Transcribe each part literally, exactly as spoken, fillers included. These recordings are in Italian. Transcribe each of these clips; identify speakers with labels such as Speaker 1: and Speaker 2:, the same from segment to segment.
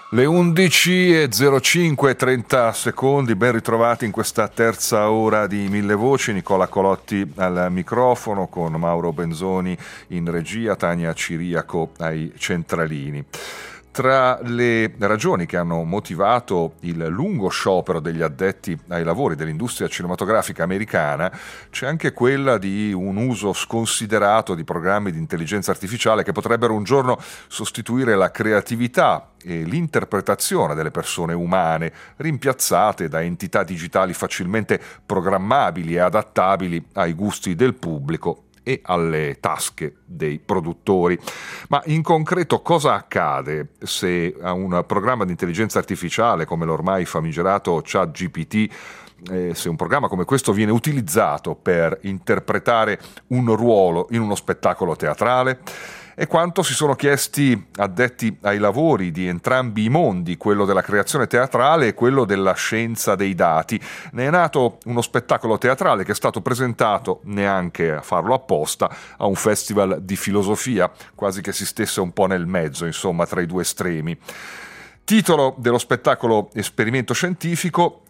Speaker 1: Le undici e zero cinque, trenta secondi, ben ritrovati in questa terza ora di Mille Voci. Nicola Colotti al microfono con Mauro Benzoni in regia, Tania Ciriaco ai centralini. Tra le ragioni che hanno motivato il lungo sciopero degli addetti ai lavori dell'industria cinematografica americana c'è anche quella di un uso sconsiderato di programmi di intelligenza artificiale che potrebbero un giorno sostituire la creatività e l'interpretazione delle persone umane, rimpiazzate da entità digitali facilmente programmabili e adattabili ai gusti del pubblico e alle tasche dei produttori. Ma in concreto cosa accade se a un programma di intelligenza artificiale come l'ormai famigerato ChatGPT, eh, se un programma come questo viene utilizzato per interpretare un ruolo in uno spettacolo teatrale? E quanto si sono chiesti addetti ai lavori di entrambi i mondi, quello della creazione teatrale e quello della scienza dei dati. Ne è nato uno spettacolo teatrale che è stato presentato, neanche a farlo apposta, a un festival di filosofia, quasi che si stesse un po' nel mezzo, insomma, tra i due estremi. Titolo dello spettacolo: Esperimento scientifico.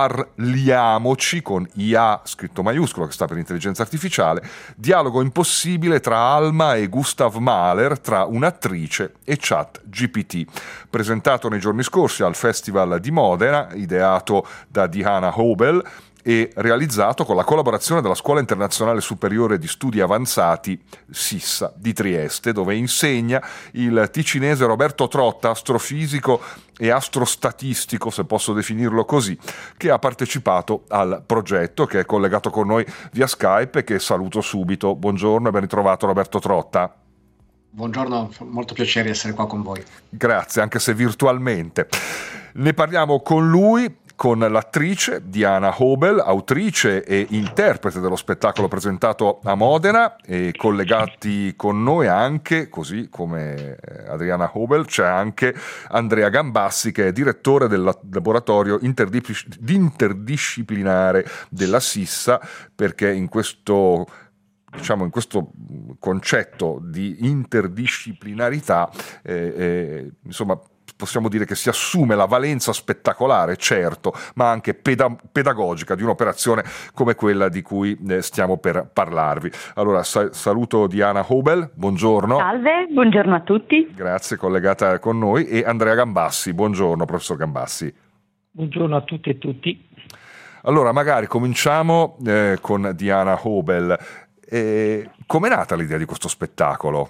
Speaker 1: Parliamoci, con I A scritto maiuscolo, che sta per intelligenza artificiale, dialogo impossibile tra Alma e Gustav Mahler, tra un'attrice e ChatGPT. Presentato nei giorni scorsi al Festival di Modena, ideato da Diana Hobel e realizzato con la collaborazione della Scuola Internazionale Superiore di Studi Avanzati SISSA di Trieste, dove insegna il ticinese Roberto Trotta, astrofisico e astrostatistico, se posso definirlo così, che ha partecipato al progetto, che è collegato con noi via Skype e che saluto subito. Buongiorno e ben ritrovato Roberto Trotta.
Speaker 2: Buongiorno, molto piacere essere qua con voi.
Speaker 1: Grazie, anche se virtualmente. Ne parliamo con lui, con l'attrice Diana Hobel, autrice e interprete dello spettacolo presentato a Modena, e collegati con noi anche, così come Adriana Hobel, c'è anche Andrea Gambassi, che è direttore del laboratorio interdis- interdisciplinare della SISSA, perché in questo diciamo in questo concetto di interdisciplinarità eh, eh, insomma possiamo dire che si assume la valenza spettacolare, certo, ma anche peda- pedagogica di un'operazione come quella di cui eh, stiamo per parlarvi. Allora sa- saluto Diana Hobel, buongiorno.
Speaker 3: Salve, buongiorno a tutti.
Speaker 1: Grazie, collegata con noi, e Andrea Gambassi. Buongiorno, professor Gambassi.
Speaker 4: Buongiorno a tutti e tutti.
Speaker 1: Allora, magari cominciamo eh, con Diana Hobel. Eh, com'è nata l'idea di questo spettacolo?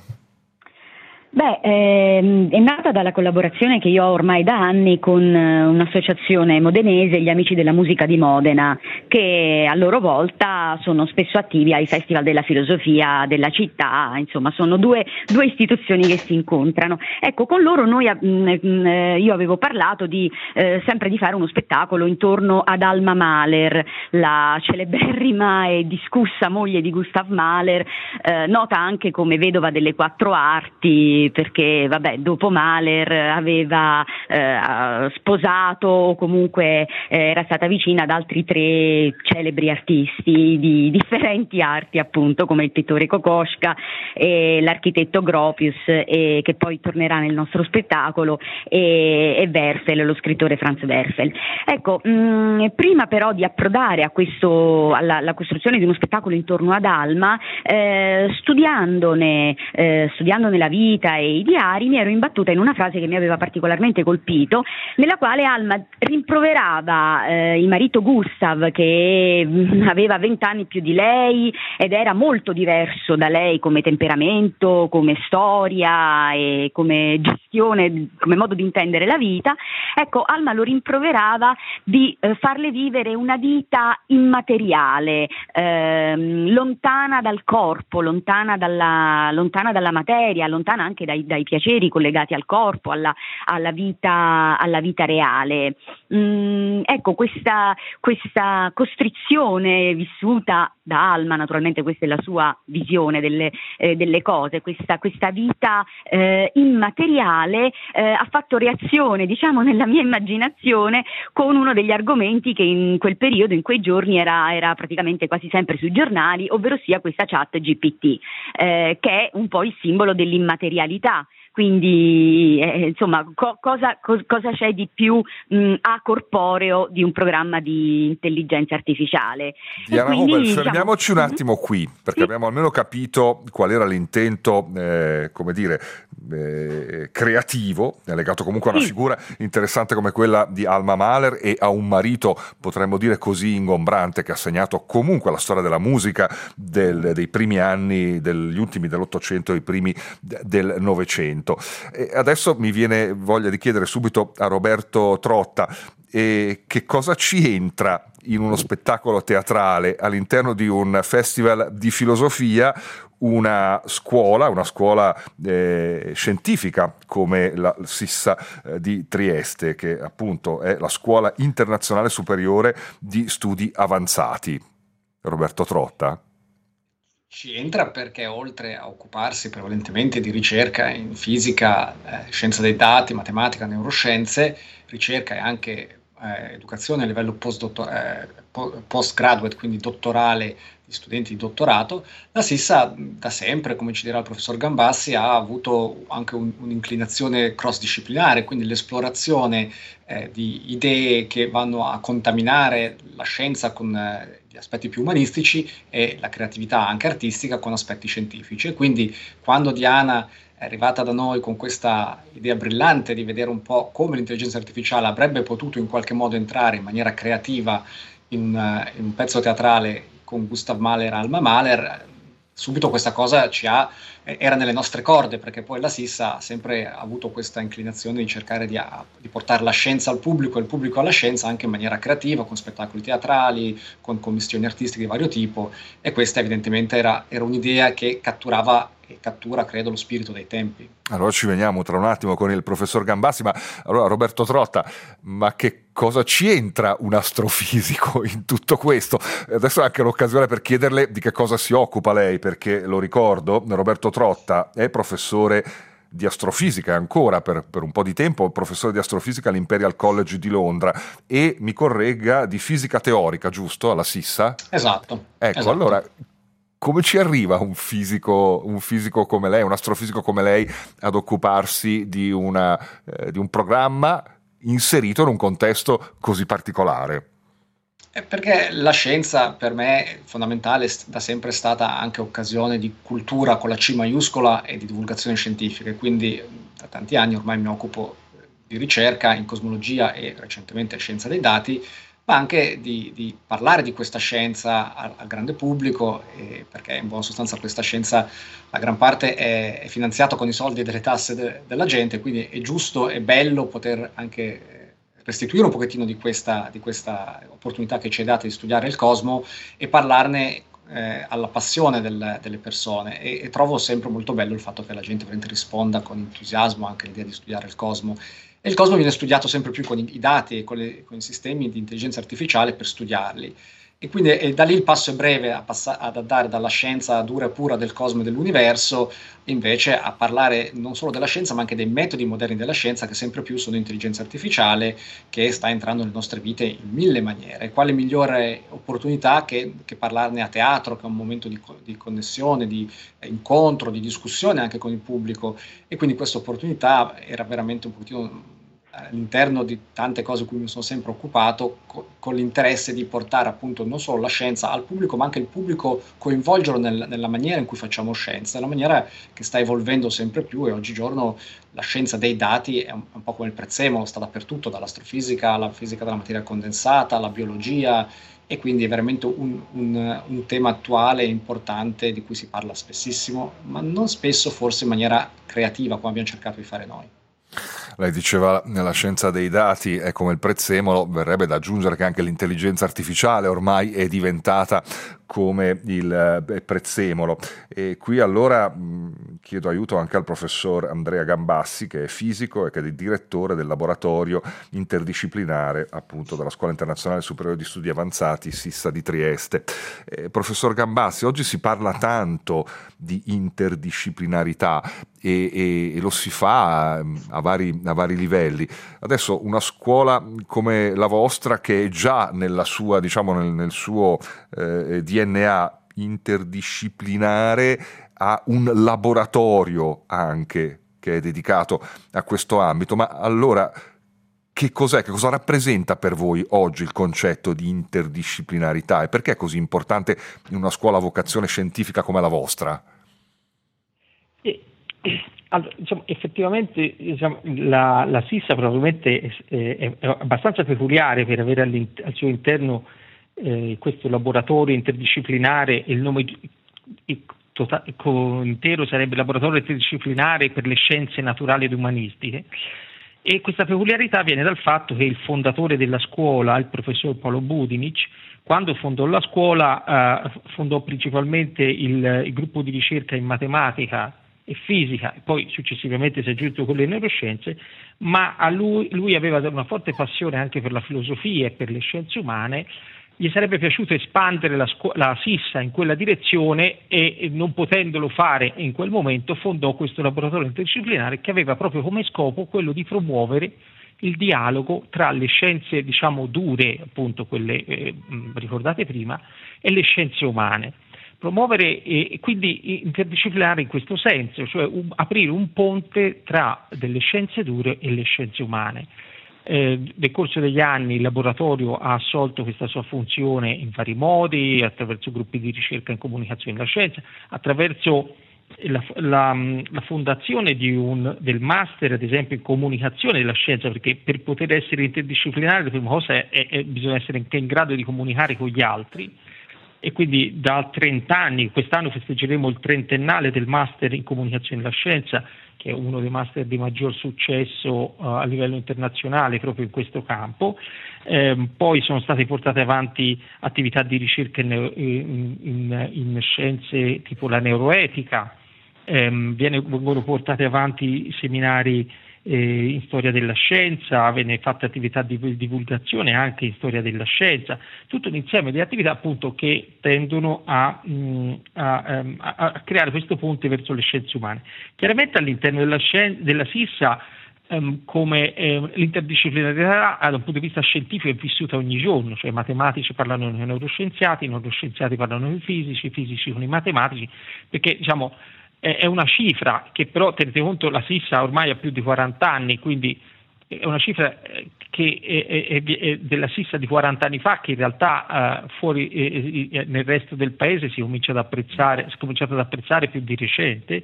Speaker 3: Beh, ehm, è nata dalla collaborazione che io ho ormai da anni con eh, un'associazione modenese, gli Amici della Musica di Modena, che a loro volta sono spesso attivi ai Festival della Filosofia della città. Insomma, sono due, due istituzioni che si incontrano. Ecco, con loro noi, mh, io avevo parlato di eh, sempre di fare uno spettacolo intorno ad Alma Mahler, la celeberrima e discussa moglie di Gustav Mahler, eh, nota anche come vedova delle quattro arti, perché vabbè, dopo Mahler aveva eh, sposato o comunque eh, era stata vicina ad altri tre celebri artisti di differenti arti, appunto, come il pittore Kokoschka e l'architetto Gropius, e che poi tornerà nel nostro spettacolo, e, e Werfel, lo scrittore Franz Werfel. Ecco, mh, prima però di approdare a questo, alla, alla costruzione di uno spettacolo intorno ad Alma, eh, studiandone, eh, studiandone la vita e i diari, mi ero imbattuta in una frase che mi aveva particolarmente colpito, nella quale Alma rimproverava eh, il marito Gustav, che mh, aveva vent'anni più di lei ed era molto diverso da lei come temperamento, come storia e come gestione, come modo di intendere la vita. Ecco, Alma lo rimproverava di eh, farle vivere una vita immateriale, ehm, lontana dal corpo, lontana dalla, lontana dalla materia, lontana anche dai, dai piaceri collegati al corpo, alla, alla, vita, alla vita reale. Mm, ecco, questa, questa costrizione vissuta da Alma, naturalmente questa è la sua visione delle, eh, delle cose, questa, questa vita eh, immateriale eh, ha fatto reazione, diciamo, nella mia immaginazione con uno degli argomenti che in quel periodo, in quei giorni, era, era praticamente quasi sempre sui giornali, ovvero sia questa chat G P T, eh, che è un po' il simbolo dell'immaterialità. quindi eh, insomma co- cosa, co- cosa c'è di più mh, acorporeo di un programma di intelligenza artificiale?
Speaker 1: Diana
Speaker 3: E quindi,
Speaker 1: Huber,
Speaker 3: diciamo,
Speaker 1: fermiamoci un attimo qui, perché
Speaker 3: sì.
Speaker 1: abbiamo almeno capito qual era l'intento, eh, come dire, eh, creativo, legato comunque a una
Speaker 3: Sì.
Speaker 1: figura interessante come quella di Alma Mahler e a un marito, potremmo dire così ingombrante, che ha segnato comunque la storia della musica del, dei primi anni, degli ultimi dell'Ottocento e i primi del Novecento. E adesso mi viene voglia di chiedere subito a Roberto Trotta, e che cosa ci entra in uno spettacolo teatrale all'interno di un festival di filosofia una scuola, una scuola eh, scientifica come la Sissa eh, di Trieste, che appunto è la Scuola Internazionale Superiore di Studi Avanzati. Roberto Trotta?
Speaker 2: Ci entra perché oltre a occuparsi prevalentemente di ricerca in fisica, eh, scienza dei dati, matematica, neuroscienze, ricerca e anche eh, educazione a livello post-dotto- eh, po- postgraduate, quindi dottorale di studenti di dottorato, la Sissa da sempre, come ci dirà il professor Gambassi, ha avuto anche un- un'inclinazione cross-disciplinare, quindi l'esplorazione eh, di idee che vanno a contaminare la scienza con eh, gli aspetti più umanistici e la creatività anche artistica con aspetti scientifici. E quindi quando Diana è arrivata da noi con questa idea brillante di vedere un po' come l'intelligenza artificiale avrebbe potuto in qualche modo entrare in maniera creativa in, uh, in un pezzo teatrale con Gustav Mahler e Alma Mahler, subito questa cosa ci ha, era nelle nostre corde, perché poi la Sissa ha sempre avuto questa inclinazione di cercare di, a, di portare la scienza al pubblico e il pubblico alla scienza anche in maniera creativa, con spettacoli teatrali, con commissioni artistiche di vario tipo, e questa evidentemente era, era un'idea che catturava e cattura, credo, lo spirito dei tempi.
Speaker 1: Allora ci veniamo tra un attimo con il professor Gambassi, ma allora Roberto Trotta, ma che cosa ci entra un astrofisico in tutto questo? Adesso è anche l'occasione per chiederle di che cosa si occupa lei, perché lo ricordo, Roberto Trotta è professore di astrofisica ancora per, per un po' di tempo, professore di astrofisica all'Imperial College di Londra e, mi corregga, di fisica teorica, giusto? Alla Sissa?
Speaker 2: Esatto.
Speaker 1: Ecco,
Speaker 2: esatto.
Speaker 1: allora come ci arriva un fisico, un fisico come lei, un astrofisico come lei, ad occuparsi di, una, eh, di un programma inserito in un contesto così particolare?
Speaker 2: Eh, Perché la scienza per me è fondamentale, è da sempre stata anche occasione di cultura con la C maiuscola e di divulgazione scientifica, e quindi da tanti anni ormai mi occupo di ricerca in cosmologia e recentemente scienza dei dati, ma anche di, di parlare di questa scienza al, al grande pubblico, eh, perché in buona sostanza questa scienza, la gran parte è, è finanziata con i soldi delle tasse de, della gente, quindi è giusto e bello poter anche restituire un pochettino di questa, di questa opportunità che ci è data di studiare il cosmo e parlarne eh, alla passione del, delle persone, e, e trovo sempre molto bello il fatto che la gente veramente risponda con entusiasmo anche all'idea di studiare il cosmo. E il cosmo viene studiato sempre più con i, i dati e con, le, con i sistemi di intelligenza artificiale per studiarli. E quindi e da lì il passo è breve a passa- ad andare dalla scienza dura e pura del cosmo e dell'universo, invece a parlare non solo della scienza, ma anche dei metodi moderni della scienza, che sempre più sono intelligenza artificiale, che sta entrando nelle nostre vite in mille maniere. Quale migliore opportunità che, che parlarne a teatro, che è un momento di, co- di connessione, di eh, incontro, di discussione anche con il pubblico, e quindi questa opportunità era veramente un pochettino all'interno di tante cose di cui mi sono sempre occupato, co- con l'interesse di portare appunto non solo la scienza al pubblico, ma anche il pubblico coinvolgerlo nel- nella maniera in cui facciamo scienza, una maniera che sta evolvendo sempre più, e oggigiorno la scienza dei dati è un, un po' come il prezzemolo, sta dappertutto, dall'astrofisica alla fisica della materia condensata, alla biologia, e quindi è veramente un, un- un tema attuale e importante di cui si parla spessissimo, ma non spesso forse in maniera creativa, come abbiamo cercato di fare noi.
Speaker 1: Lei diceva nella scienza dei dati è come il prezzemolo, verrebbe da aggiungere che anche l'intelligenza artificiale ormai è diventata come il eh, prezzemolo. E qui allora mh, chiedo aiuto anche al professor Andrea Gambassi, che è fisico e che è direttore del laboratorio interdisciplinare appunto della Scuola Internazionale Superiore di Studi Avanzati Sissa di Trieste. Eh, professor Gambassi, oggi si parla tanto di interdisciplinarità e, e, e lo si fa a, a, vari, a vari livelli. Adesso una scuola come la vostra, che è già nella sua, diciamo, nel, nel suo eh, D N A interdisciplinare, ha un laboratorio anche che è dedicato a questo ambito, ma allora che cos'è, che cosa rappresenta per voi oggi il concetto di interdisciplinarità e perché è così importante in una scuola a vocazione scientifica come la vostra?
Speaker 4: E, allora, diciamo, effettivamente diciamo, la, la SISSA probabilmente è, è, è abbastanza peculiare per avere al suo interno eh, questo laboratorio interdisciplinare. Il nome il tota, intero sarebbe Laboratorio Interdisciplinare per le Scienze Naturali ed Umanistiche, e questa peculiarità viene dal fatto che il fondatore della scuola, il professor Paolo Budinic, quando fondò la scuola eh, fondò principalmente il, il gruppo di ricerca in matematica e fisica, e poi successivamente si è aggiunto con le neuroscienze, ma a lui, lui aveva una forte passione anche per la filosofia e per le scienze umane. Gli sarebbe piaciuto espandere la, scu- la SISSA in quella direzione e, e non potendolo fare in quel momento fondò questo laboratorio interdisciplinare che aveva proprio come scopo quello di promuovere il dialogo tra le scienze, diciamo, dure, appunto quelle eh, ricordate prima, e le scienze umane. Promuovere e eh, quindi interdisciplinare in questo senso, cioè un, aprire un ponte tra delle scienze dure e le scienze umane. Eh, nel corso degli anni il laboratorio ha assolto questa sua funzione in vari modi, attraverso gruppi di ricerca in comunicazione della scienza, attraverso la, la, la fondazione di un, del master ad esempio in comunicazione della scienza, perché per poter essere interdisciplinare la prima cosa è, è, è bisogna essere anche in grado di comunicare con gli altri, e quindi da trenta anni, quest'anno festeggeremo il trentennale del master in comunicazione della scienza, che è uno dei master di maggior successo uh, a livello internazionale proprio in questo campo. Eh, poi sono state portate avanti attività di ricerca in, in, in, in scienze tipo la neuroetica, eh, viene, vengono portate avanti seminari eh, in storia della scienza, viene fatta attività di divulgazione anche in storia della scienza, tutto un insieme di attività appunto che tendono a, mh, a, a, a creare questo ponte verso le scienze umane. Chiaramente all'interno della, scien- della SISSA um, come eh, l'interdisciplinarietà da un punto di vista scientifico è vissuta ogni giorno, cioè i matematici parlano con i neuroscienziati, i neuroscienziati parlano con i fisici, i fisici con i matematici, perché diciamo è una cifra che però, tenete conto, la SISSA ormai ha più di quaranta anni, quindi è una cifra che è, è, è della SISSA di quaranta anni fa, che in realtà uh, fuori eh, nel resto del paese si comincia ad apprezzare, si è cominciato ad apprezzare più di recente,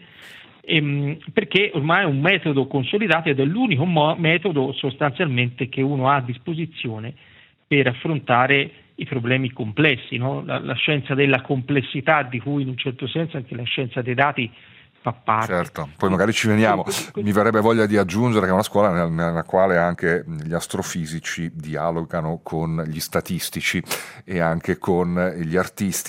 Speaker 4: ehm, perché ormai è un metodo consolidato ed è l'unico mo- metodo sostanzialmente che uno ha a disposizione per affrontare i problemi complessi, no? la, la scienza della complessità di cui in un certo senso anche la scienza dei dati fa parte.
Speaker 1: Certo, poi magari ci veniamo. Mi verrebbe voglia di aggiungere che è una scuola nella, nella quale anche gli astrofisici dialogano con gli statistici e anche con gli artisti.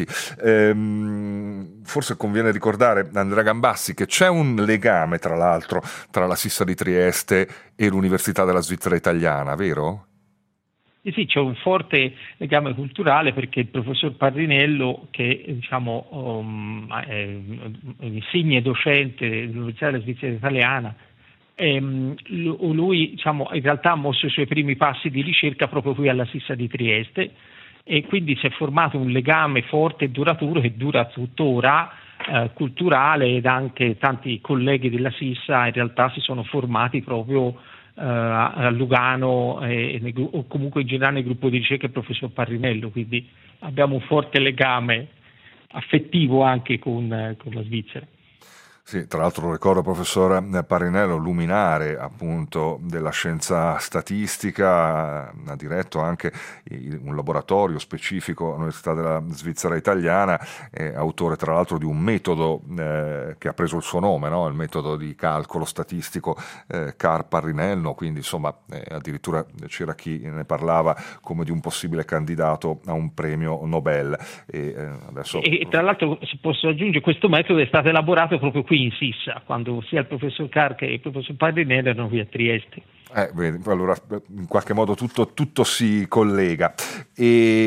Speaker 1: Ehm, forse conviene ricordare, Andrea Gambassi, che c'è un legame tra l'altro tra la SISSA di Trieste e l'Università della Svizzera Italiana, vero?
Speaker 4: Sì, sì, c'è un forte legame culturale perché il professor Parrinello, che diciamo um, è un insigne docente dell'Università della Svizzera Italiana, ehm, lui diciamo, in realtà ha mosso i suoi primi passi di ricerca proprio qui alla SISSA di Trieste, e quindi si è formato un legame forte e duraturo che dura tuttora, eh, culturale, ed anche tanti colleghi della SISSA in realtà si sono formati proprio a Lugano e, o comunque in generale nel gruppo di ricerca del professor Parrinello, quindi abbiamo un forte legame affettivo anche con, con la Svizzera.
Speaker 1: Sì, tra l'altro lo ricordo, professor Parrinello, luminare appunto della scienza statistica, ha diretto anche un laboratorio specifico all'Università della Svizzera Italiana, è autore tra l'altro di un metodo eh, che ha preso il suo nome, no? Il metodo di calcolo statistico eh, Carr-Parrinello, quindi insomma eh, addirittura c'era chi ne parlava come di un possibile candidato a un premio Nobel. E, eh, adesso...
Speaker 4: e tra l'altro, se posso aggiungere, questo metodo è stato elaborato proprio qui in SISSA, quando sia il professor Carr che il professor Parrinello erano qui a Trieste.
Speaker 1: Eh, bene, allora in qualche modo tutto, tutto si collega. E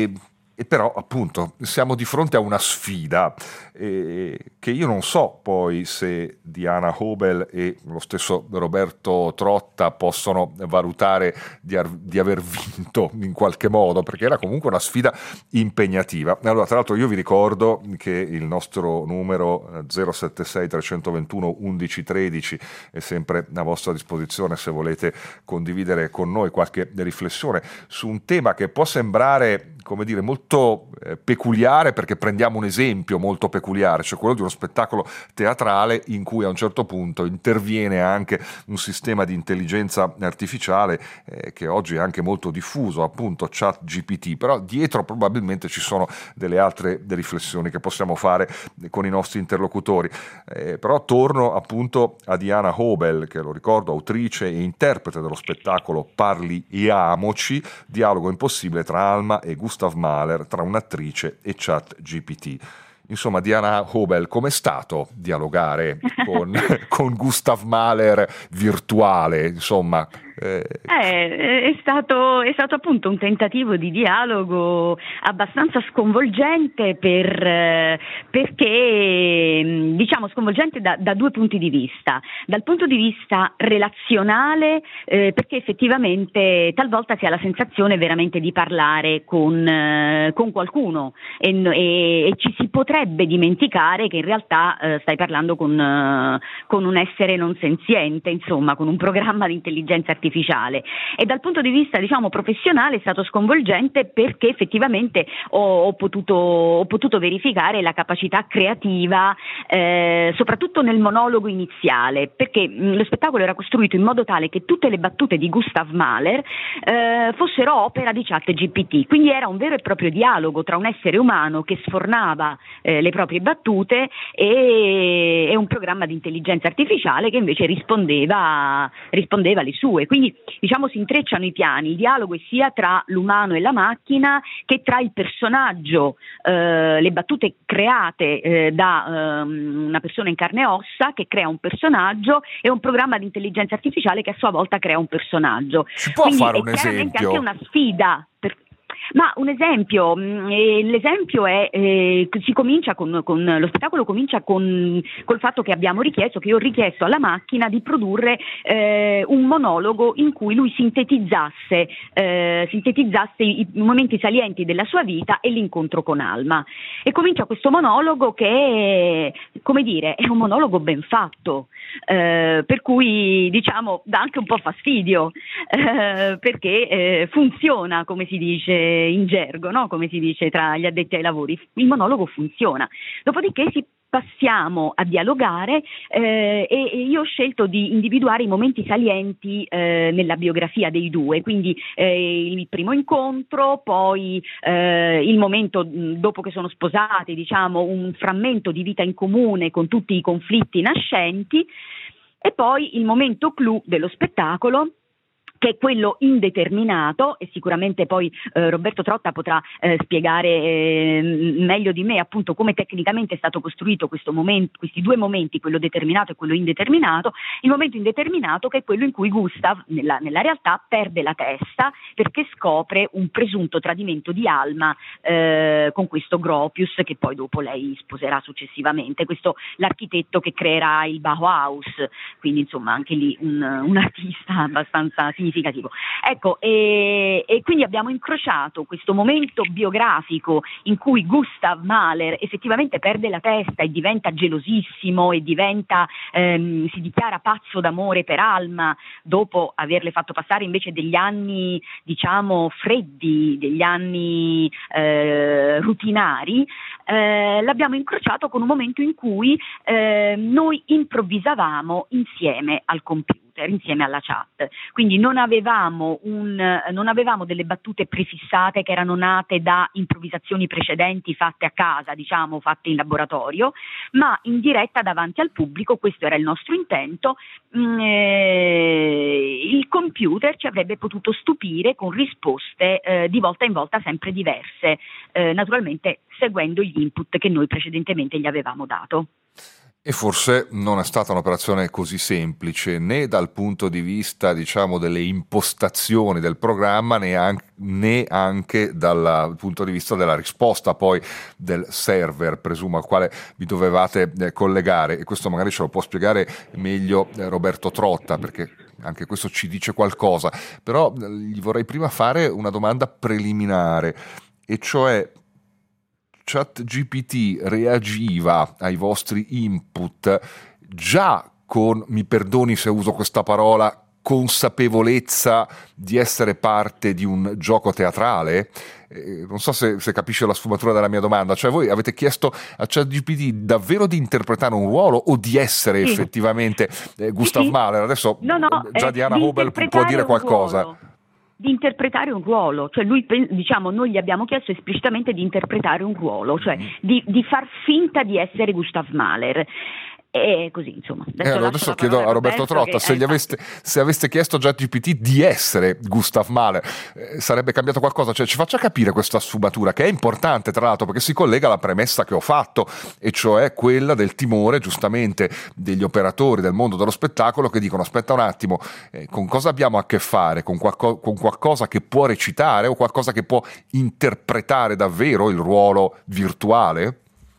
Speaker 1: E però appunto siamo di fronte a una sfida eh, che io non so poi se Diana Hobel e lo stesso Roberto Trotta possono valutare di, ar- di aver vinto in qualche modo, perché era comunque una sfida impegnativa. Allora, tra l'altro io vi ricordo che il nostro numero zero sette sei tre due uno uno uno uno tre è sempre a vostra disposizione se volete condividere con noi qualche riflessione su un tema che può sembrare, come dire, molto eh, peculiare, perché prendiamo un esempio molto peculiare, cioè quello di uno spettacolo teatrale in cui a un certo punto interviene anche un sistema di intelligenza artificiale eh, che oggi è anche molto diffuso, appunto ChatGPT, però dietro probabilmente ci sono delle altre riflessioni che possiamo fare con i nostri interlocutori. Eh, però torno appunto a Diana Hobel, che lo ricordo, autrice e interprete dello spettacolo Parli e Amoci, dialogo impossibile tra Alma e Gustav Mahler, tra un'attrice e ChatGPT. Insomma, Diana Hobel, com'è stato dialogare con, con Gustav Mahler virtuale? Insomma,
Speaker 3: eh... Eh, è, stato, è stato appunto un tentativo di dialogo abbastanza sconvolgente per, eh, perché, diciamo, sconvolgente da, da due punti di vista. Dal punto di vista relazionale, eh, perché effettivamente talvolta si ha la sensazione veramente di parlare con, eh, con qualcuno e, e, e ci si potrebbe dimenticare che in realtà eh, stai parlando con, eh, con un essere non senziente, insomma, con un programma di intelligenza artificiale. E dal punto di vista, diciamo, professionale è stato sconvolgente perché effettivamente ho, ho, potuto, ho potuto verificare la capacità creativa eh, soprattutto nel monologo iniziale, perché mh, lo spettacolo era costruito in modo tale che tutte le battute di Gustav Mahler eh, fossero opera di ChatGPT, quindi era un vero e proprio dialogo tra un essere umano che sfornava eh, le proprie battute e, e un programma di intelligenza artificiale che invece rispondeva, rispondeva alle sue. Quindi, diciamo, si intrecciano i piani, il dialogo è sia tra l'umano e la macchina che tra il personaggio, eh, le battute create eh, da eh, una persona in carne e ossa che crea un personaggio e un programma di intelligenza artificiale che a sua volta crea un personaggio.
Speaker 1: Si può
Speaker 3: Quindi
Speaker 1: fare
Speaker 3: è
Speaker 1: un
Speaker 3: chiaramente
Speaker 1: esempio?
Speaker 3: anche una sfida. Per... Ma un esempio, eh, l'esempio è, eh, si comincia con, con lo spettacolo comincia con col fatto che abbiamo richiesto, che io ho richiesto alla macchina di produrre eh, un monologo in cui lui sintetizzasse, eh, sintetizzasse i, i momenti salienti della sua vita e l'incontro con Alma. E comincia questo monologo che è, come dire, è un monologo ben fatto, eh, per cui, diciamo, dà anche un po' fastidio, eh, perché eh, funziona, come si dice in gergo, no? Come si dice tra gli addetti ai lavori, il monologo funziona. Dopodiché si passiamo a dialogare eh, e, e io ho scelto di individuare i momenti salienti eh, nella biografia dei due, quindi eh, il primo incontro, poi eh, il momento mh, dopo che sono sposati, diciamo un frammento di vita in comune con tutti i conflitti nascenti, e poi il momento clou dello spettacolo, che è quello indeterminato, e sicuramente poi eh, Roberto Trotta potrà eh, spiegare eh, meglio di me appunto come tecnicamente è stato costruito questo momento, questi due momenti, quello determinato e quello indeterminato. Il momento indeterminato, che è quello in cui Gustav nella, nella realtà perde la testa perché scopre un presunto tradimento di Alma eh, con questo Gropius, che poi dopo lei sposerà successivamente, questo l'architetto che creerà il Bauhaus, quindi insomma anche lì un, un artista abbastanza significativo. Ecco, e, e quindi abbiamo incrociato questo momento biografico in cui Gustav Mahler effettivamente perde la testa e diventa gelosissimo e diventa, ehm, si dichiara pazzo d'amore per Alma dopo averle fatto passare invece degli anni, diciamo, freddi, degli anni eh, rutinari. Eh, l'abbiamo incrociato con un momento in cui eh, noi improvvisavamo insieme al computer, insieme alla chat, quindi non avevamo, un, non avevamo delle battute prefissate che erano nate da improvvisazioni precedenti fatte a casa, diciamo fatte in laboratorio, ma in diretta davanti al pubblico. Questo era il nostro intento. Mm, eh, il computer ci avrebbe potuto stupire con risposte eh, di volta in volta sempre diverse, eh, naturalmente seguendo gli input che noi precedentemente gli avevamo dato.
Speaker 1: E forse non è stata un'operazione così semplice né dal punto di vista, diciamo, delle impostazioni del programma, né anche, né anche dal punto di vista della risposta poi del server, presumo, al quale vi dovevate eh, collegare. E questo magari ce lo può spiegare meglio eh, Roberto Trotta, perché anche questo ci dice qualcosa. Però eh, gli vorrei prima fare una domanda preliminare, e cioè: ChatGPT reagiva ai vostri input già con, mi perdoni se uso questa parola, consapevolezza di essere parte di un gioco teatrale? Eh, non so se, se capisce la sfumatura della mia domanda. Cioè, voi avete chiesto a ChatGPT davvero di interpretare un ruolo o di essere
Speaker 3: Sì.
Speaker 1: effettivamente eh, Gustav
Speaker 3: Sì, sì.
Speaker 1: Mahler? Adesso
Speaker 3: No, no,
Speaker 1: già
Speaker 3: eh,
Speaker 1: Diana
Speaker 3: di
Speaker 1: Hobel può
Speaker 3: interpretare
Speaker 1: dire
Speaker 3: un
Speaker 1: qualcosa.
Speaker 3: ruolo. Di interpretare un ruolo, cioè lui, diciamo, noi gli abbiamo chiesto esplicitamente di interpretare un ruolo, cioè
Speaker 1: Mm.
Speaker 3: di, di far finta di essere Gustav Mahler. E così, insomma.
Speaker 1: Eh, allora
Speaker 3: lascio
Speaker 1: adesso
Speaker 3: la
Speaker 1: chiedo
Speaker 3: parola
Speaker 1: a Roberto
Speaker 3: Roberto,
Speaker 1: Trotta
Speaker 3: che-
Speaker 1: se,
Speaker 3: eh,
Speaker 1: gli aveste, se aveste chiesto a ChatGPT di essere Gustav Mahler, eh, sarebbe cambiato qualcosa? Cioè, ci faccia capire questa sfumatura, che è importante tra l'altro, perché si collega alla premessa che ho fatto, e cioè quella del timore, giustamente, degli operatori del mondo dello spettacolo, che dicono: aspetta un attimo, eh, con cosa abbiamo a che fare? Con, qualco- con qualcosa che può recitare o qualcosa che può interpretare davvero il ruolo virtuale?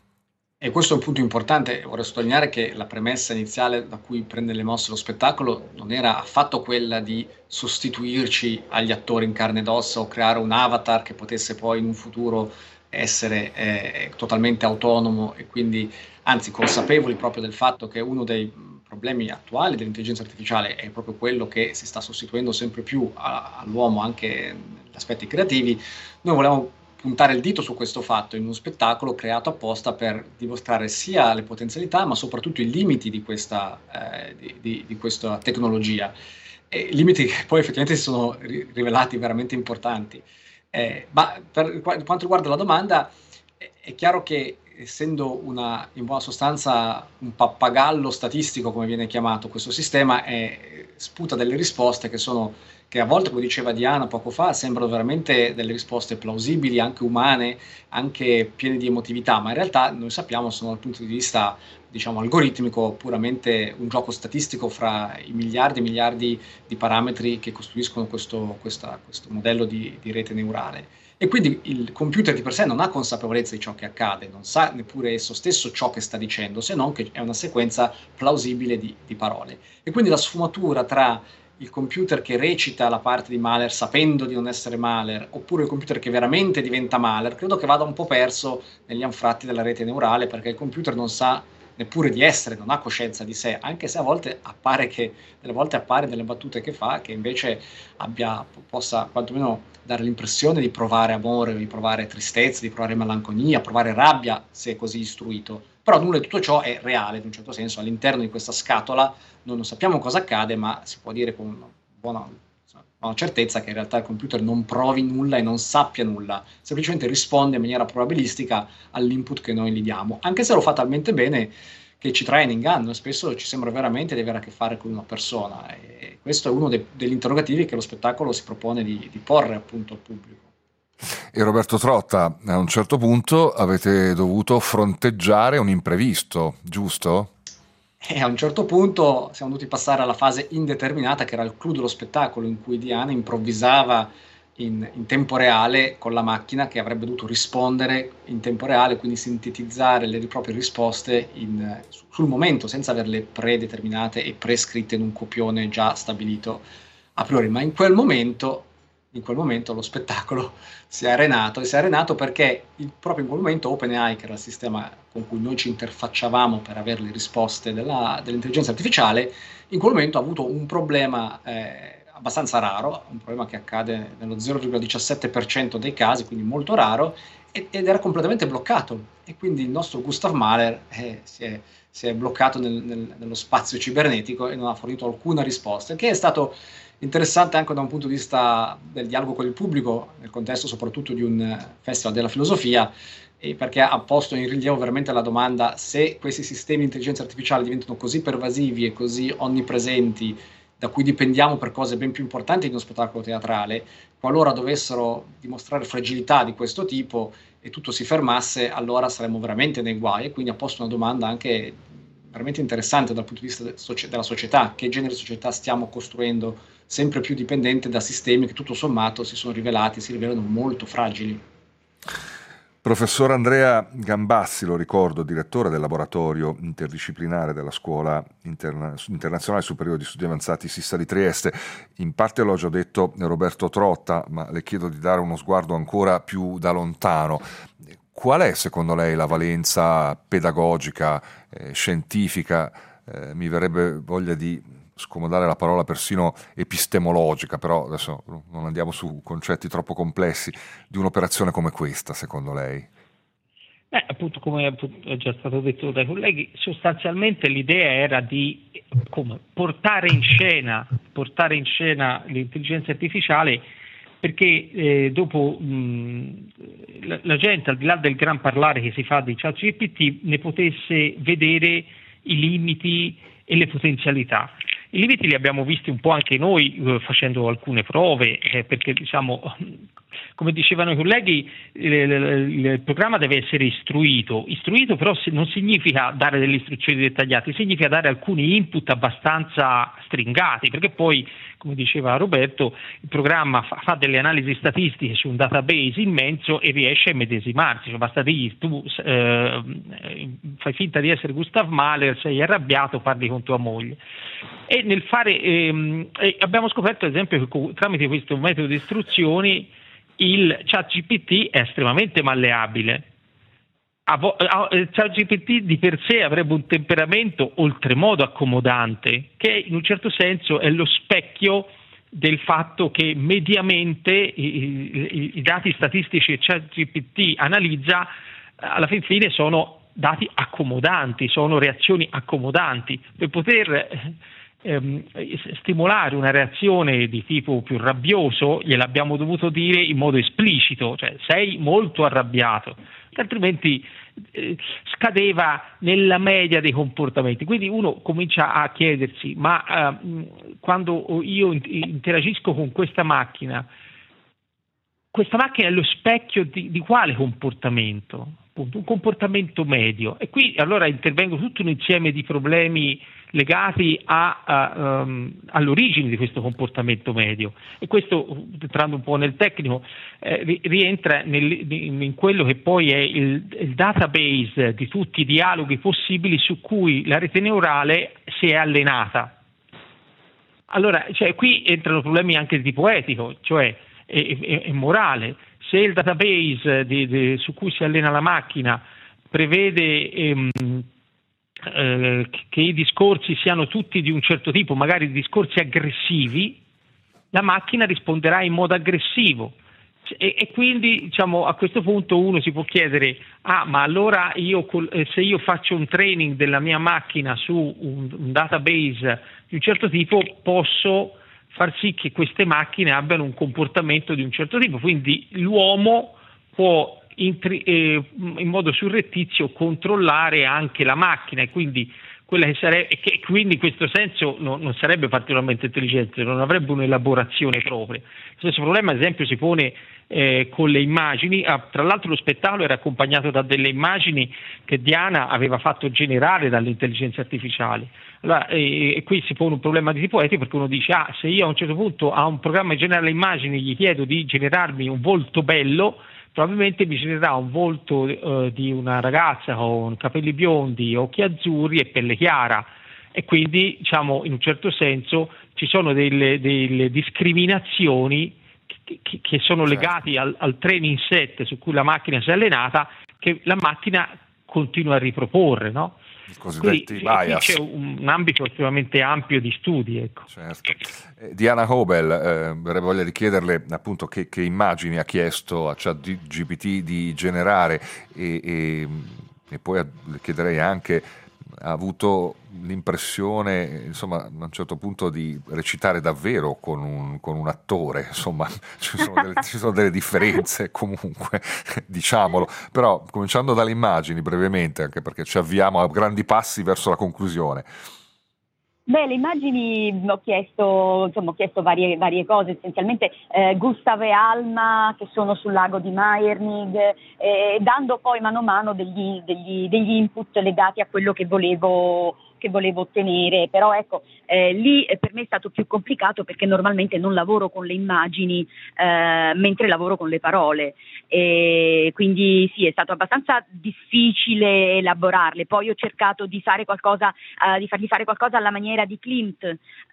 Speaker 2: E questo è un punto importante. Vorrei sottolineare che la premessa iniziale da cui prende le mosse lo spettacolo non era affatto quella di sostituirci agli attori in carne ed ossa o creare un avatar che potesse poi in un futuro essere eh, totalmente autonomo, e quindi, anzi, consapevoli proprio del fatto che uno dei problemi attuali dell'intelligenza artificiale è proprio quello che si sta sostituendo sempre più a- all'uomo anche negli aspetti creativi. Noi volevamo puntare il dito su questo fatto in uno spettacolo creato apposta per dimostrare sia le potenzialità, ma soprattutto i limiti di questa, eh, di, di- di questa tecnologia. E limiti che poi effettivamente si sono ri- rivelati veramente importanti. Eh, ma per qua- quanto riguarda la domanda, è, è chiaro che, essendo una, in buona sostanza un pappagallo statistico, come viene chiamato questo sistema, è, sputa delle risposte che sono, che a volte, come diceva Diana poco fa, sembrano veramente delle risposte plausibili, anche umane, anche piene di emotività, ma in realtà noi sappiamo sono, dal punto di vista, diciamo, algoritmico, puramente un gioco statistico fra i miliardi e miliardi di parametri che costruiscono questo, questa- questo modello di, di rete neurale. E quindi il computer di per sé non ha consapevolezza di ciò che accade, non sa neppure esso stesso ciò che sta dicendo, se non che è una sequenza plausibile di, di parole. E quindi la sfumatura tra il computer che recita la parte di Mahler sapendo di non essere Mahler, oppure il computer che veramente diventa Mahler, credo che vada un po' perso negli anfratti della rete neurale, perché il computer non sa neppure di essere, non ha coscienza di sé, anche se a volte appare che, delle volte appare nelle battute che fa, che invece abbia, possa quantomeno dare l'impressione di provare amore, di provare tristezza, di provare malinconia, provare rabbia, se è così istruito. Però nulla di tutto ciò è reale, in un certo senso, all'interno di questa scatola noi non sappiamo cosa accade, ma si può dire con una buona, una certezza che in realtà il computer non provi nulla e non sappia nulla, semplicemente risponde in maniera probabilistica all'input che noi gli diamo, anche se lo fa talmente bene che ci trae in inganno e spesso ci sembra veramente di avere a che fare con una persona, e questo è uno de- degli interrogativi che lo spettacolo si propone di, di porre appunto al pubblico.
Speaker 1: E Roberto Trotta, a un certo punto avete dovuto fronteggiare un imprevisto, giusto?
Speaker 2: E a un certo punto siamo dovuti passare alla fase indeterminata, che era il clou dello spettacolo, in cui Diana improvvisava in, in tempo reale con la macchina, che avrebbe dovuto rispondere in tempo reale, quindi sintetizzare le proprie risposte in, sul momento, senza averle predeterminate e prescritte in un copione già stabilito a priori. Ma in quel momento, in quel momento lo spettacolo si è arenato, e si è arenato perché il, proprio in quel momento OpenAI, che era il sistema con cui noi ci interfacciavamo per avere le risposte della, dell'intelligenza artificiale, in quel momento ha avuto un problema eh, abbastanza raro, un problema che accade nello zero virgola diciassette per cento dei casi, quindi molto raro, ed, ed era completamente bloccato. E quindi il nostro Gustav Mahler eh, si, è, si è bloccato nel, nel, nello spazio cibernetico e non ha fornito alcuna risposta, che è stato interessante anche da un punto di vista del dialogo con il pubblico, nel contesto soprattutto di un festival della filosofia, e perché ha posto in rilievo veramente la domanda: se questi sistemi di intelligenza artificiale diventano così pervasivi e così onnipresenti, da cui dipendiamo per cose ben più importanti di uno spettacolo teatrale, qualora dovessero dimostrare fragilità di questo tipo e tutto si fermasse, allora saremmo veramente nei guai. E quindi ha posto una domanda anche veramente interessante dal punto di vista della società, che genere di società stiamo costruendo sempre più dipendente da sistemi che tutto sommato si sono rivelati, si rivelano molto fragili.
Speaker 1: Professor Andrea Gambazzi, lo ricordo, direttore del laboratorio interdisciplinare della Scuola Interna- Internazionale Superiore di Studi Avanzati Sissa di Trieste. In parte l'ho già detto Roberto Trotta, ma le chiedo di dare uno sguardo ancora più da lontano. Qual è secondo lei la valenza pedagogica, eh, scientifica, eh, mi verrebbe voglia di scomodare la parola persino epistemologica, però adesso non andiamo su concetti troppo complessi, di un'operazione come questa, secondo lei?
Speaker 4: Beh, appunto, come è già stato detto dai colleghi, sostanzialmente l'idea era di come, portare in scena, portare in scena l'intelligenza artificiale, perché eh, dopo mh, la, la gente, al di là del gran parlare che si fa di ChatGPT, ne potesse vedere i limiti e le potenzialità. I limiti li abbiamo visti un po' anche noi eh, facendo alcune prove, eh, perché diciamo, come dicevano i colleghi, il, il, il programma deve essere istruito. Istruito però non significa dare delle istruzioni dettagliate, significa dare alcuni input abbastanza stringati, perché poi, come diceva Roberto, il programma fa, fa delle analisi statistiche su un database immenso e riesce a medesimarsi. Cioè, basta dirgli tu eh, fai finta di essere Gustav Mahler, sei arrabbiato, parli con tua moglie. E nel fare ehm, abbiamo scoperto ad esempio che tramite questo metodo di istruzioni il ChatGPT è estremamente malleabile. ChatGPT di per sé avrebbe un temperamento oltremodo accomodante, che in un certo senso è lo specchio del fatto che mediamente i, i, i dati statistici che ChatGPT analizza alla fin fine sono dati accomodanti, sono reazioni accomodanti. Per poter ehm, stimolare una reazione di tipo più rabbioso gliel'abbiamo dovuto dire in modo esplicito, cioè sei molto arrabbiato, altrimenti eh, scadeva nella media dei comportamenti. Quindi uno comincia a chiedersi, ma eh, quando io interagisco con questa macchina, questa macchina è lo specchio di, di quale comportamento? Appunto, un comportamento medio. E qui allora intervengo tutto un insieme di problemi legati a, a, um, all'origine di questo comportamento medio, e questo, entrando un po' nel tecnico, eh, rientra nel, in quello che poi è il, il database di tutti i dialoghi possibili su cui la rete neurale si è allenata. Allora, cioè, qui entrano problemi anche di tipo etico, cioè e, e, e morale. Se il database di, di, su cui si allena la macchina prevede ehm, eh, che i discorsi siano tutti di un certo tipo, magari discorsi aggressivi, la macchina risponderà in modo aggressivo. E, e quindi diciamo, a questo punto uno si può chiedere, ah ma allora io se io faccio un training della mia macchina su un, un database di un certo tipo, posso far sì che queste macchine abbiano un comportamento di un certo tipo, quindi l'uomo può in, eh, in modo surrettizio controllare anche la macchina, e quindi quella che sarebbe, e che quindi in questo senso no, non sarebbe particolarmente intelligente, non avrebbe un'elaborazione propria. Lo stesso problema ad esempio si pone eh, con le immagini. Ah, tra l'altro lo spettacolo era accompagnato da delle immagini che Diana aveva fatto generare dall'intelligenza artificiale. Allora, eh, e qui si pone un problema di tipo etico, perché uno dice, ah, se io a un certo punto a un programma che genera le immagini gli chiedo di generarmi un volto bello, probabilmente mi genererà un volto eh, di una ragazza con capelli biondi, occhi azzurri e pelle chiara, e quindi diciamo in un certo senso ci sono delle, delle discriminazioni che, che, che sono
Speaker 1: certo.
Speaker 4: legate al, al training set su cui la macchina si è allenata, che la macchina continua a riproporre, no?
Speaker 1: I cosiddetti
Speaker 4: Qui,
Speaker 1: bias.
Speaker 4: qui c'è un, un ambito estremamente ampio di studi. Ecco.
Speaker 1: Certo. Eh, Diana Hobel, eh, avrei voglia di chiederle appunto che, che immagini ha chiesto a ChatGPT di generare, e, e, e poi le chiederei anche, ha avuto l'impressione, insomma, a un certo punto di recitare davvero con un, con un attore, insomma, ci sono, delle, ci sono delle differenze comunque, diciamolo, però cominciando dalle immagini brevemente, anche perché ci avviamo a grandi passi verso la conclusione.
Speaker 3: Beh, le immagini ho chiesto, insomma, ho chiesto varie, varie cose, essenzialmente eh, Gustav e Alma che sono sul lago di Majernig, eh, dando poi mano a mano degli, degli, degli input legati a quello che volevo che volevo ottenere, però ecco, eh, lì eh, per me è stato più complicato perché normalmente non lavoro con le immagini eh, mentre lavoro con le parole, e quindi sì, è stato abbastanza difficile elaborarle. Poi ho cercato di fare qualcosa, eh, di fargli fare qualcosa alla maniera di Klimt,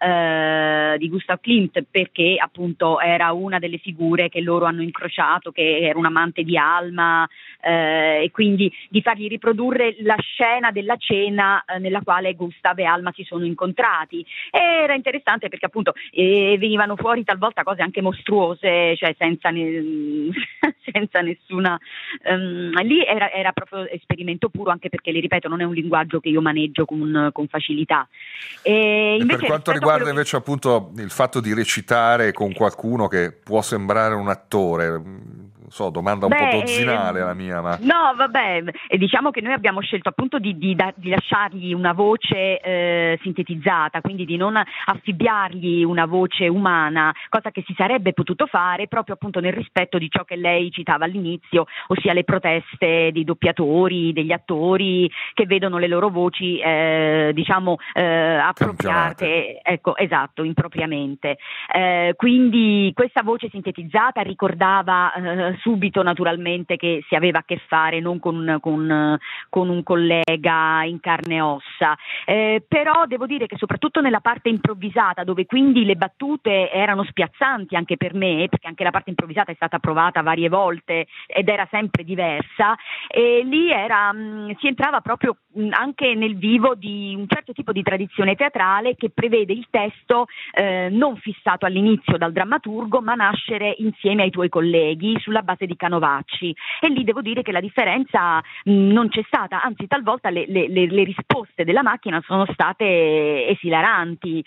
Speaker 3: eh, di Gustav Klimt, perché appunto era una delle figure che loro hanno incrociato, che era un amante di Alma, eh, e quindi di fargli riprodurre la scena della cena eh, nella quale Gustav e Alma si sono incontrati. Era interessante perché appunto eh, venivano fuori talvolta cose anche mostruose, cioè senza, ne- senza nessuna um, lì era, era proprio esperimento puro, anche perché, le ripeto, non è un linguaggio che io maneggio con, con facilità. E,
Speaker 1: e per quanto riguarda
Speaker 3: che...
Speaker 1: invece appunto il fatto di recitare con qualcuno che può sembrare un attore, so, domanda un
Speaker 3: Beh,
Speaker 1: po' dozzinale
Speaker 3: ehm,
Speaker 1: la mia, ma
Speaker 3: no, vabbè, e diciamo che noi abbiamo scelto appunto di, di, da, di lasciargli una voce eh, sintetizzata, quindi di non affibbiargli una voce umana, cosa che si sarebbe potuto fare proprio appunto nel rispetto di ciò che lei citava all'inizio, ossia le proteste dei doppiatori, degli attori che vedono le loro voci eh, diciamo eh, appropriate, ecco, esatto, impropriamente. Eh, quindi questa voce sintetizzata ricordava eh, subito naturalmente che si aveva a che fare non con, con, con un collega in carne e ossa, eh, però devo dire che soprattutto nella parte improvvisata, dove quindi le battute erano spiazzanti anche per me, perché anche la parte improvvisata è stata provata varie volte ed era sempre diversa, e lì era, mh, si entrava proprio mh, anche nel vivo di un certo tipo di tradizione teatrale che prevede il testo eh, non fissato all'inizio dal drammaturgo, ma nascere insieme ai tuoi colleghi sulla base di canovacci, e lì devo dire che la differenza mh, non c'è stata, anzi talvolta le, le, le, le risposte della macchina sono state esilaranti.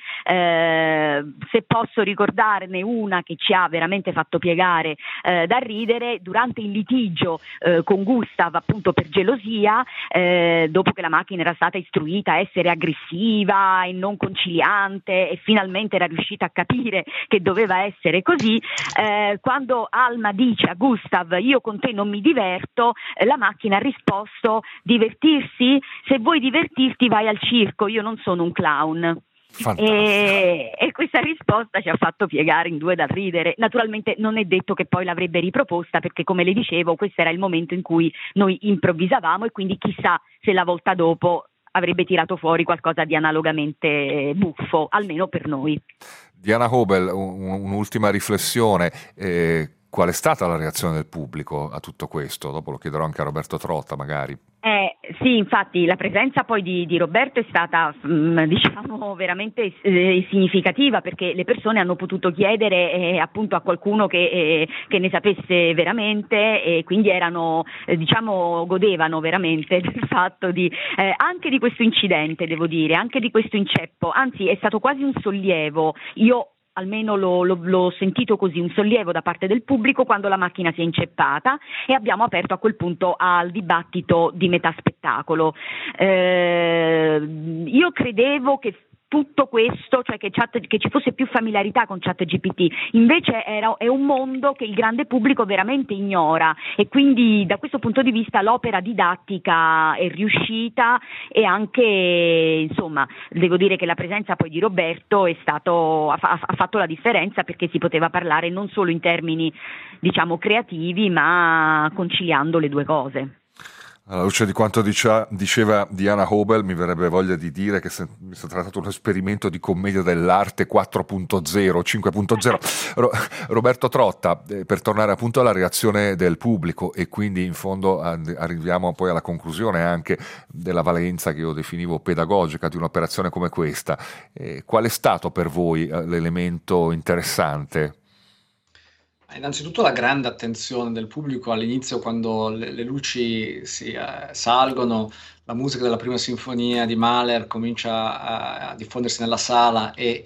Speaker 3: Eh, se posso ricordarne una che ci ha veramente fatto piegare eh, da ridere, durante il litigio eh, con Gustav appunto per gelosia, eh, dopo che la macchina era stata istruita a essere aggressiva e non conciliante e finalmente era riuscita a capire che doveva essere così, eh, quando Alma dice a Gustav io con te non mi diverto, eh, la macchina ha risposto divertirsi? Se vuoi divertirti vai al circo, io non sono un clown. E, e questa risposta ci ha fatto piegare in due dal ridere. Naturalmente non è detto che poi l'avrebbe riproposta, perché come le dicevo questo era il momento in cui noi improvvisavamo, e quindi chissà se la volta dopo avrebbe tirato fuori qualcosa di analogamente buffo, almeno per noi.
Speaker 1: Diana Hobel, un, un'ultima riflessione. Eh, qual è stata la reazione del pubblico a tutto questo? Dopo lo chiederò anche a Roberto Trotta magari.
Speaker 3: Eh, sì, infatti la presenza poi di, di Roberto è stata mh, diciamo veramente eh, significativa, perché le persone hanno potuto chiedere eh, appunto a qualcuno che, eh, che ne sapesse veramente, e quindi erano eh, diciamo godevano veramente del fatto di eh, anche di questo incidente, devo dire, anche di questo inceppo, anzi è stato quasi un sollievo. Io almeno l'ho, l'ho, l'ho sentito così, un sollievo da parte del pubblico quando la macchina si è inceppata, e abbiamo aperto a quel punto al dibattito di metà spettacolo. Eh, io credevo che tutto questo, cioè che, chat, che ci fosse più familiarità con ChatGPT, invece era, è un mondo che il grande pubblico veramente ignora, e quindi da questo punto di vista l'opera didattica è riuscita, e anche insomma devo dire che la presenza poi di Roberto è stato, ha, ha fatto la differenza, perché si poteva parlare non solo in termini diciamo creativi, ma conciliando le due cose.
Speaker 1: Alla luce di quanto dice, diceva Diana Hobel, mi verrebbe voglia di dire che se, mi si è trattato un esperimento di commedia dell'arte quattro punto zero, cinque punto zero. Ro, Roberto Trotta, eh, per tornare appunto alla reazione del pubblico, e quindi in fondo ad, arriviamo poi alla conclusione anche della valenza che io definivo pedagogica di un'operazione come questa. Eh, qual è stato per voi eh, l'elemento interessante?
Speaker 2: Innanzitutto la grande attenzione del pubblico all'inizio, quando le, le luci si eh, salgono, la musica della prima sinfonia di Mahler comincia a, a diffondersi nella sala, e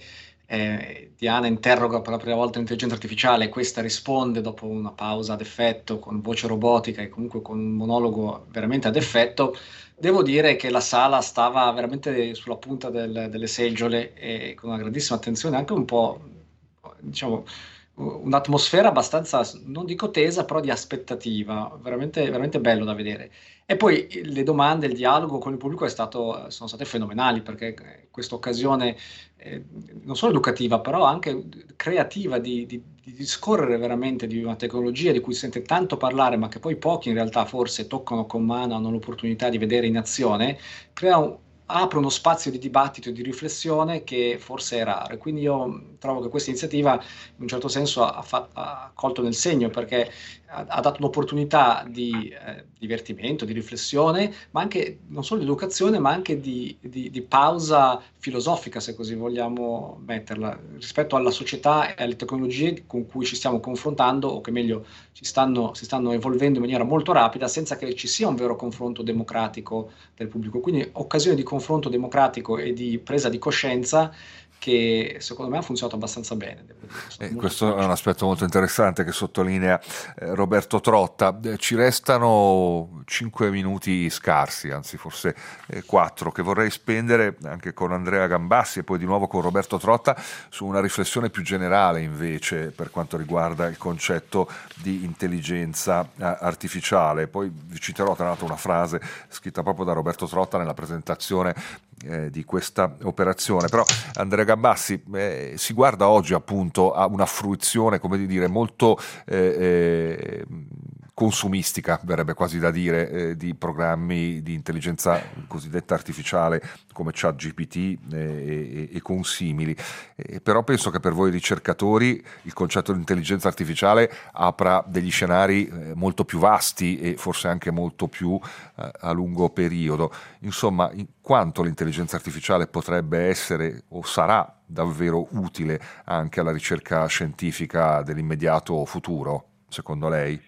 Speaker 2: eh, Diana interroga per la prima volta l'intelligenza artificiale e questa risponde dopo una pausa ad effetto con voce robotica e comunque con un monologo veramente ad effetto, devo dire che la sala stava veramente sulla punta del- delle seggiole e con una grandissima attenzione, anche un po', diciamo, un'atmosfera abbastanza, non dico tesa, però di aspettativa, veramente, veramente bello da vedere. E poi eh, le domande, il dialogo con il pubblico è stato, sono state fenomenali, perché eh, questa occasione eh, non solo educativa, però anche creativa di, di, di discorrere veramente di una tecnologia di cui si sente tanto parlare, ma che poi pochi in realtà forse toccano con mano, hanno l'opportunità di vedere in azione, crea un- apre uno spazio di dibattito e di riflessione che forse è raro. E quindi io trovo che questa iniziativa in un certo senso ha, fa- ha colto nel segno, perché ha, ha dato un'opportunità di eh, divertimento, di riflessione, ma anche non solo di educazione, ma anche di, di- di pausa filosofica, se così vogliamo metterla, rispetto alla società e alle tecnologie con cui ci stiamo confrontando, o che meglio ci stanno, si stanno evolvendo in maniera molto rapida, senza che ci sia un vero confronto democratico del pubblico. Quindi occasione di confronto democratico e di presa di coscienza che secondo me ha funzionato abbastanza bene, devo dire. Sono
Speaker 1: E
Speaker 2: molto
Speaker 1: questo è un
Speaker 2: felice.
Speaker 1: aspetto molto interessante che sottolinea eh, Roberto Trotta. Eh, Ci restano cinque minuti scarsi, anzi forse eh, quattro, che vorrei spendere anche con Andrea Gambassi e poi di nuovo con Roberto Trotta su una riflessione più generale invece per quanto riguarda il concetto di intelligenza eh, artificiale. Poi vi citerò tra l'altro una frase scritta proprio da Roberto Trotta nella presentazione eh, di questa operazione. Però Andrea Gambassi, eh, si guarda oggi appunto a una fruizione, come dire, molto eh, eh, consumistica, verrebbe quasi da dire, eh, di programmi di intelligenza cosiddetta artificiale come ChatGPT eh, e, e consimili. Eh, però penso che per voi ricercatori il concetto di intelligenza artificiale apra degli scenari eh, molto più vasti e forse anche molto più eh, a lungo periodo. Insomma, in quanto l'intelligenza artificiale potrebbe essere o sarà davvero utile anche alla ricerca scientifica dell'immediato futuro, secondo lei?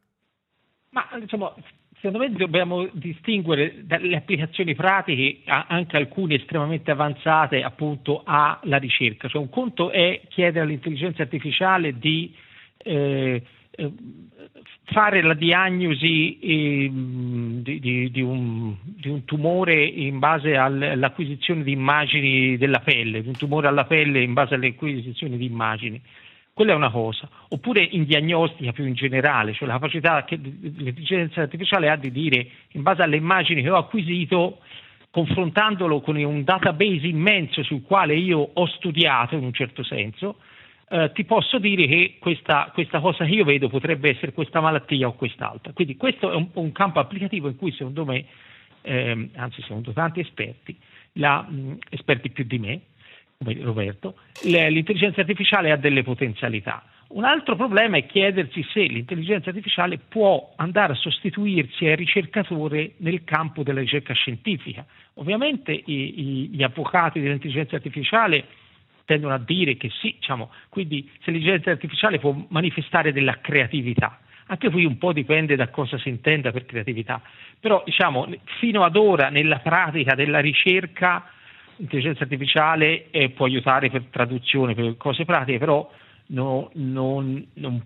Speaker 4: Ma insomma, secondo me dobbiamo distinguere dalle applicazioni pratiche, a- anche alcune estremamente avanzate, appunto alla ricerca. Cioè un conto è chiedere all'intelligenza artificiale di eh, eh, fare la diagnosi eh, di, di- di un, di un tumore in base al- all'acquisizione di immagini della pelle, di un tumore alla pelle in base all'acquisizione di immagini. Quella è una cosa, oppure in diagnostica più in generale, cioè la capacità che l'intelligenza artificiale ha di dire in base alle immagini che ho acquisito, confrontandolo con un database immenso sul quale io ho studiato in un certo senso, eh, ti posso dire che questa, questa cosa che io vedo potrebbe essere questa malattia o quest'altra. Quindi questo è un, un campo applicativo in cui secondo me, ehm, anzi secondo tanti esperti, la, mh, esperti più di me, come Roberto, l'intelligenza artificiale ha delle potenzialità. Un altro problema è chiedersi se l'intelligenza artificiale può andare a sostituirsi al ricercatore nel campo della ricerca scientifica. Ovviamente i, i, gli avvocati dell'intelligenza artificiale tendono a dire che sì, diciamo, quindi se l'intelligenza artificiale può manifestare della creatività. Anche qui un po' dipende da cosa si intenda per creatività, però diciamo fino ad ora nella pratica della ricerca l'intelligenza artificiale eh, può aiutare per traduzione, per cose pratiche, però no, non, non,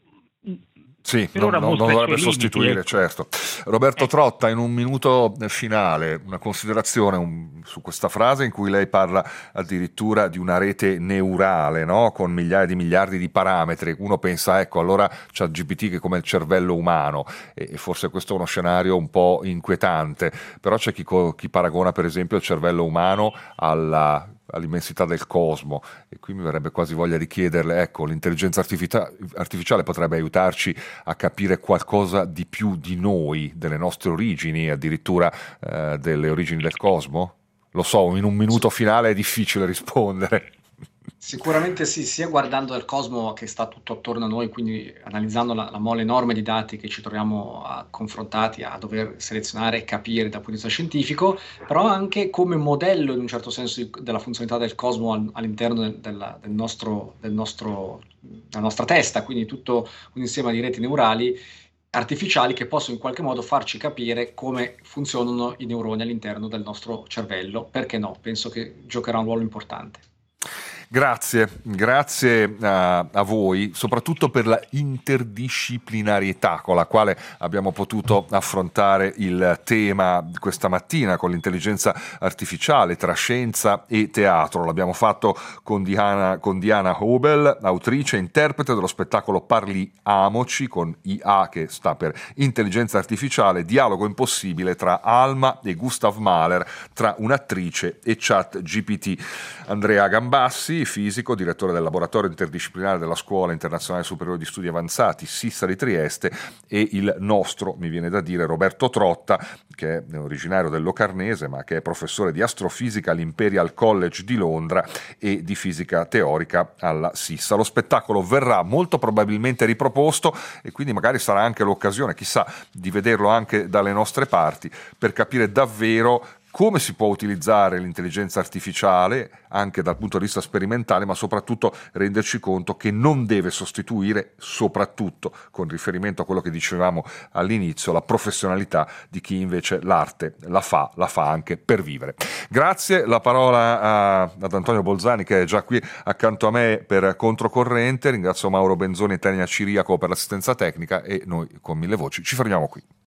Speaker 1: Sì,
Speaker 4: per
Speaker 1: non,
Speaker 4: ora
Speaker 1: non- non
Speaker 4: mostra i
Speaker 1: dovrebbe
Speaker 4: suoi limiti,
Speaker 1: sostituire,
Speaker 4: ecco.
Speaker 1: certo. Roberto
Speaker 4: Ecco.
Speaker 1: Trotta, in un minuto finale, una considerazione un- su questa frase in cui lei parla addirittura di una rete neurale, no? Con migliaia di miliardi di parametri. Uno pensa, ecco, allora c'è G P T che è come il cervello umano, e, e forse questo è uno scenario un po' inquietante, però c'è chi, co- chi paragona per esempio il cervello umano alla all'immensità del cosmo, e qui mi verrebbe quasi voglia di chiederle, ecco, l'intelligenza artificia- artificiale potrebbe aiutarci a capire qualcosa di più di noi, delle nostre origini, addirittura eh, delle origini del cosmo? Lo so, in un minuto finale è difficile rispondere.
Speaker 2: Sicuramente sì, sia guardando il cosmo che sta tutto attorno a noi, quindi analizzando la, la mole enorme di dati che ci troviamo a- confrontati a dover selezionare e capire dal punto di vista scientifico, però anche come modello in un certo senso di- della funzionalità del cosmo al- all'interno del, della- del nostro, del nostro- della nostra testa, quindi tutto un insieme di reti neurali artificiali che possono in qualche modo farci capire come funzionano i neuroni all'interno del nostro cervello. Perché no? Penso che giocherà un ruolo importante.
Speaker 1: Grazie, grazie a, a voi, soprattutto per la interdisciplinarietà con la quale abbiamo potuto affrontare il tema questa mattina con l'intelligenza artificiale tra scienza e teatro. L'abbiamo fatto con Diana, con Diana Hobel, autrice e interprete dello spettacolo Parliamoci, con I A che sta per intelligenza artificiale, dialogo impossibile tra Alma e Gustav Mahler, tra un'attrice e Chat G P T. Andrea Gambassi, fisico, direttore del laboratorio interdisciplinare della Scuola Internazionale Superiore di Studi Avanzati SISSA di Trieste, e il nostro, mi viene da dire, Roberto Trotta, che è originario del Locarnese ma che è professore di astrofisica all'Imperial College di Londra e di fisica teorica alla SISSA. Lo spettacolo verrà molto probabilmente riproposto e quindi magari sarà anche l'occasione, chissà, di vederlo anche dalle nostre parti per capire davvero come si può utilizzare l'intelligenza artificiale anche dal punto di vista sperimentale, ma soprattutto renderci conto che non deve sostituire, soprattutto con riferimento a quello che dicevamo all'inizio, la professionalità di chi invece l'arte la fa, la fa anche per vivere. Grazie, la parola a, ad Antonio Bolzani che è già qui accanto a me per Controcorrente, ringrazio Mauro Benzoni e Tania Ciriaco per l'assistenza tecnica e noi con Mille Voci ci fermiamo qui.